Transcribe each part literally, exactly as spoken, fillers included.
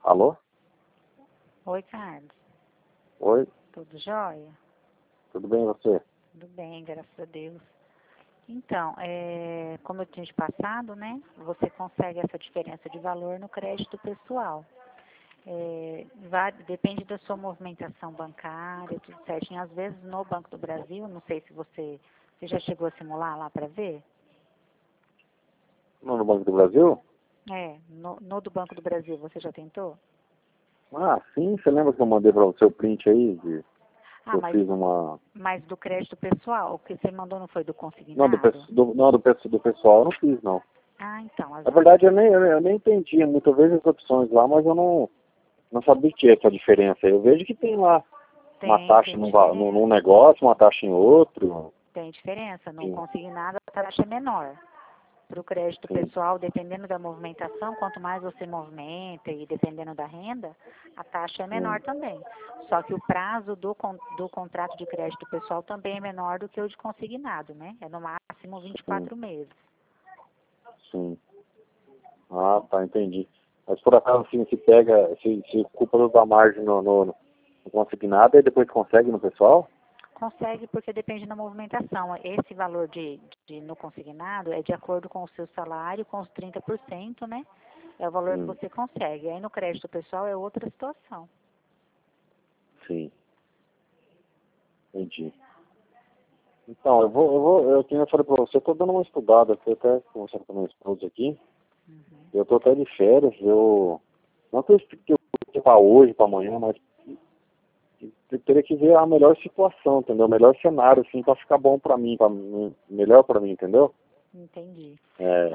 Alô? Oi, Carlos. Oi, Tudo jóia? tudo bem e você? Tudo bem, graças a Deus. Então, é, como eu tinha te passado, né? Você consegue essa diferença de valor no crédito pessoal. É, vai- depende da sua movimentação bancária, tudo certinho. Às vezes no Banco do Brasil, não sei se você, você já chegou a simular lá para ver? No no Banco do Brasil? É, no, no do Banco do Brasil, você já tentou? Ah, sim, você lembra que eu mandei para você o print aí? De, que Ah, eu mas, fiz uma... mas do crédito pessoal, o que você mandou não foi do Não, do, consignado? pes- do, não, do, pes- do pessoal eu não fiz, não. Ah, então, Na as- verdade, eu nem, eu, eu nem entendia muito. Eu vejo as opções lá, mas eu não, não sabia que tinha essa diferença. Eu vejo que tem lá uma tem, taxa tem num, va- num, diferença. num negócio, uma taxa em outro. Tem diferença. No Sim, consignado, a taxa é menor. Para o crédito sim, pessoal, dependendo da movimentação, quanto mais você movimenta e dependendo da renda, a taxa é menor sim, também. Só que o prazo do, con- do contrato de crédito pessoal também é menor do que o de consignado, né? É no máximo vinte e sim, quatro meses. sim. Ah, tá, entendi. Mas por acaso, assim, se pega, se, se culpa da margem no, no, no consignado, e depois consegue no pessoal? Consegue porque depende da movimentação. Esse valor de, de no consignado é de acordo com o seu salário, com os trinta por cento, né? É o valor que Hum, você consegue. Aí no crédito pessoal é outra situação. sim, entendi. Então, eu vou, eu vou, eu tinha falei pra você, eu tô dando uma estudada, eu até conversando com a minha esposa aqui, Uhum. eu tô até de férias, eu, não que eu que eu vou pra hoje, pra amanhã, mas eu teria que ver a melhor situação, entendeu? O melhor cenário, assim, pra ficar bom pra mim, pra, melhor pra mim, entendeu? Entendi. É,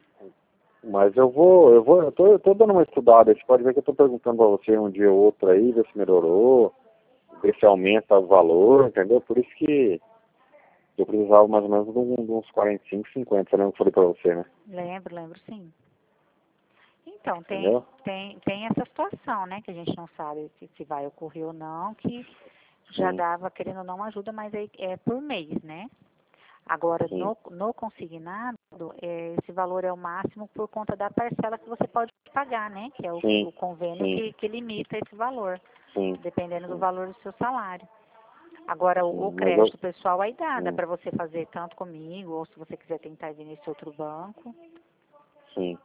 mas eu vou, eu vou, eu tô, eu tô dando uma estudada, você pode ver que eu tô perguntando pra você um dia ou outro aí, ver se melhorou, ver se aumenta o valor, entendeu? Por isso que eu precisava mais ou menos de um- de uns quarenta e cinco, cinquenta, você lembra que eu falei pra você, né? Lembro, lembro sim. Então, tem, Entendeu? tem, tem essa situação, né, que a gente não sabe se, se vai ocorrer ou não, que já Sim, dava, querendo ou não, ajuda, mas é, é por mês, né? Agora, sim, no, no consignado, é, esse valor é o máximo por conta da parcela que você pode pagar, né? Que é o, sim, o convênio sim, que, que limita esse valor, sim, dependendo do sim, valor do seu salário. Agora, o, o sim, mas eu, crédito pessoal aí dá, dá sim, para você fazer tanto comigo, ou se você quiser tentar vir nesse outro banco. sim.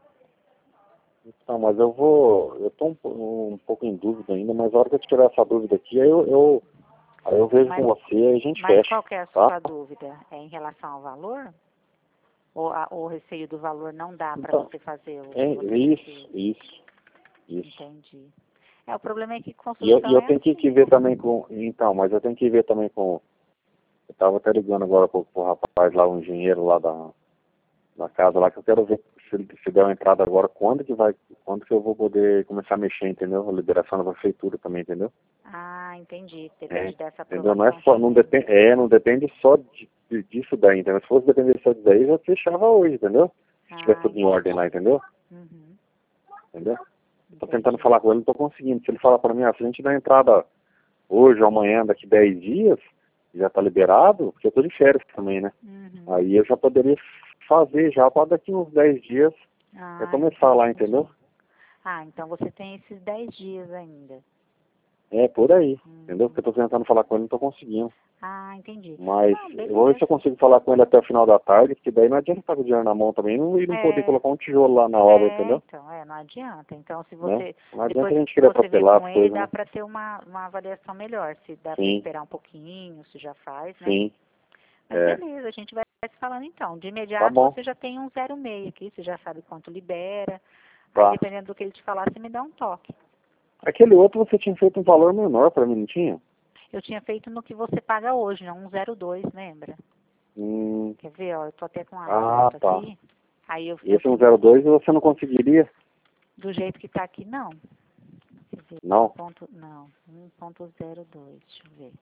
Então, mas eu vou, eu tô um, po- um pouco em dúvida ainda, mas a hora que eu tirar essa dúvida aqui, aí eu, eu, aí eu vejo com Mas, você e a gente mas fecha, qual que é a tá? sua dúvida? É em relação ao valor? Ou a- o receio do valor não dá para Então, você fazer o é que você isso, precisa? isso, isso. Entendi. É, o problema é que E eu, e construção eu é tenho que, que assim, ver né? também com, então, mas eu tenho que ver também com, eu tava até ligando agora pro, pro rapaz lá, o engenheiro lá da, da casa lá, que eu quero ver se ele se der uma entrada agora, quando que vai, quando que eu vou poder começar a mexer, entendeu? A liberação da prefeitura também, entendeu? Ah, entendi. É, Depende dessa entendeu? Não é aprovação só, não também. depende, é, não depende só de, de- disso daí, entendeu? Se fosse depender só disso daí, já fechava hoje, entendeu? Se tivesse Ah, tudo em ordem lá, entendi. entendeu? Uhum, Entendeu? Tô tentando entendi. falar com ele, não tô conseguindo. Se ele falar para mim, ah, se a gente dá entrada hoje ou amanhã, daqui dez dias, já tá liberado, porque eu tô de férias também, né? Uhum. Aí eu já poderia fazer já para daqui uns dez dias eu Ah, começar lá, entendeu? entendi. Ah, então você tem esses dez dias ainda. É, por aí, entendeu? Porque Hum. eu tô tentando falar com ele, não tô conseguindo. Ah, entendi. Mas Não, eu vou ver se beleza. eu consigo falar com ele até o final da tarde, porque daí não adianta estar com o dinheiro na mão também não- e não poder É, colocar um tijolo lá na obra, é, entendeu? então, é, não adianta. Então, se Né? você, Não adianta depois a que gente querer você vê atropelar com as ele, coisas, dá né? para ter uma, uma avaliação melhor, se dá para Sim, esperar um pouquinho, se já faz, né? sim, Mas é. beleza, a gente vai se falando então. De Tá imediato bom, você já tem um zero vírgula seis aqui, você já sabe quanto libera. Aí tá. dependendo do que ele te falar, você me dá um toque. Aquele outro você tinha feito um valor menor pra mim, não tinha? Eu tinha feito no que você paga hoje, né? Um zero dois, lembra? Hum, Quer ver, ó, eu tô até com a ah, foto tá. aqui. Aí eu, eu Esse um fiz zero dois você não conseguiria? do jeito que tá aqui, não. Quer ver, um Não? ponto, não, um ponto zero dois, deixa eu ver.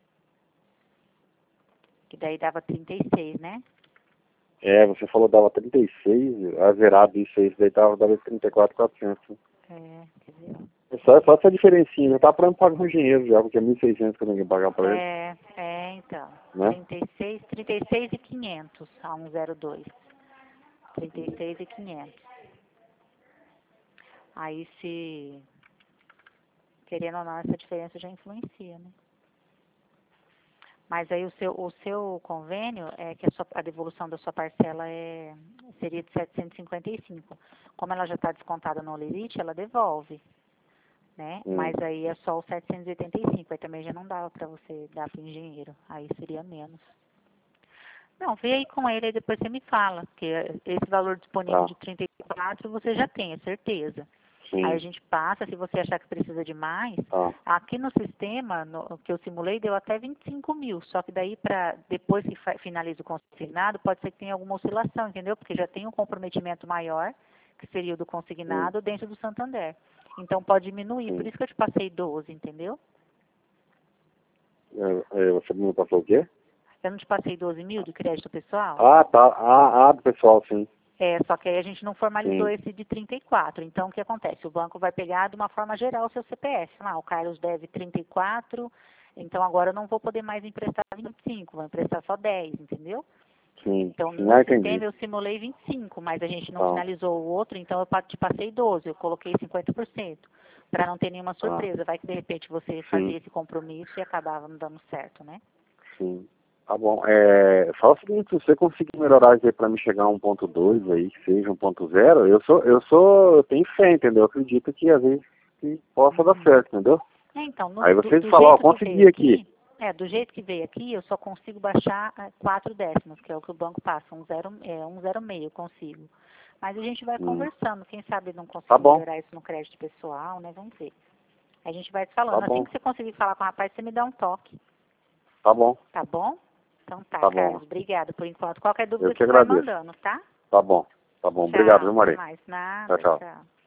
Que daí dava trinta e seis, né? É, você falou que dava trinta e seis, a zerado isso aí, isso daí dava, dava trinta e quatro mil e quatrocentos. É, quer ver, ó. É só, só essa diferencinha, já tá pronto pagar o engenheiro já, porque é mil e seiscentos que eu tenho que pagar pra ele, É, é, então. né? trinta e seis, trinta e seis e quinhentos a um zero dois. trinta e seis e quinhentos. Aí se querendo ou não, essa diferença já influencia, né? Mas aí o seu, o seu convênio é que a, sua, a devolução da sua parcela é, seria de setecentos e cinquenta e cinco. Como ela já está descontada no Olerite, ela devolve, né? Hum. Mas aí é só o setecentos e oitenta e cinco, aí também já não dava para você dar para o engenheiro, aí seria menos. Não, vê aí com ele, aí depois você me fala, porque esse valor disponível Tá. de trinta e quatro você já tem, é certeza. Sim. Aí a gente passa, se você achar que precisa de mais, Tá. aqui no sistema no, que eu simulei deu até vinte e cinco mil, só que daí para depois que finaliza o consignado, pode ser que tenha alguma oscilação, entendeu? Porque já tem um comprometimento maior, que seria o do consignado, hum. dentro do Santander. Então pode diminuir, Sim. por isso que eu te passei doze, entendeu? É, é, você me passou o quê? Eu não te passei doze mil do crédito pessoal? Ah, tá. Ah, ah, do pessoal, sim. É, só que aí a gente não formalizou Sim. esse de trinta e quatro. Então, o que acontece? O banco vai pegar de uma forma geral o seu C P F. Ah, o Carlos deve trinta e quatro, então agora eu não vou poder mais emprestar vinte e cinco, vou emprestar só dez, entendeu? Sim. Então, Sim. no Ah, sistema entendi. eu simulei vinte e cinco, mas a gente não Tá. finalizou o outro, então eu te passei doze, eu coloquei cinquenta por cento, para não ter nenhuma surpresa. Vai que de repente você fazia esse compromisso e acabava não dando certo, né? Sim. Tá bom. É, fala o seguinte, se você conseguir melhorar isso aí pra me chegar a um ponto dois aí, que seja um ponto zero, eu sou, eu sou, eu tenho fé, entendeu? Eu acredito que às vezes que possa dar certo, entendeu? É, então, no, Aí vocês do, do falam, ó, jeito que consegui veio aqui. aqui, é, do jeito que veio aqui, eu só consigo baixar é, quatro décimos, que é o que o banco passa, um zero, é, um zero meio eu consigo. Mas a gente vai Hum. conversando, quem sabe não consigo Tá bom. melhorar isso no crédito pessoal, né? Vamos ver. A gente vai te falando. Tá Assim bom. que você conseguir falar com o rapaz, você me dá um toque. Tá bom. Tá bom? Então tá, Tá Carlos. bom. Obrigada por enquanto. Qualquer dúvida Eu que você vai agradeço. mandando, tá? Tá bom. Tá bom. Obrigado, Tchau, viu, até Maria? mais. Tchau, Nada, tchau. tchau.